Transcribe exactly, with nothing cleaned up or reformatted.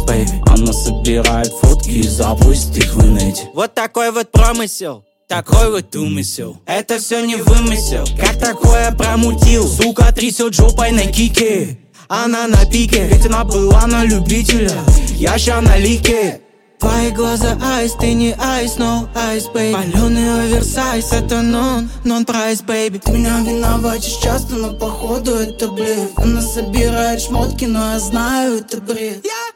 baby. Она собирает фотки и запустит их в инете. Вот такой вот промысел, такой вот умысел. Это все не вымысел, как такое промутил. Сука трясет жопой на кике, она на пике, ведь она была на любителя, я ща на лике. Твои глаза айс, ты не айс, no айс, baby. Палёный оверсайз, это нон, нон-прайс, baby. Ты меня виноватишь часто, но походу это блеф. Она собирает шмотки, но я знаю, это бред.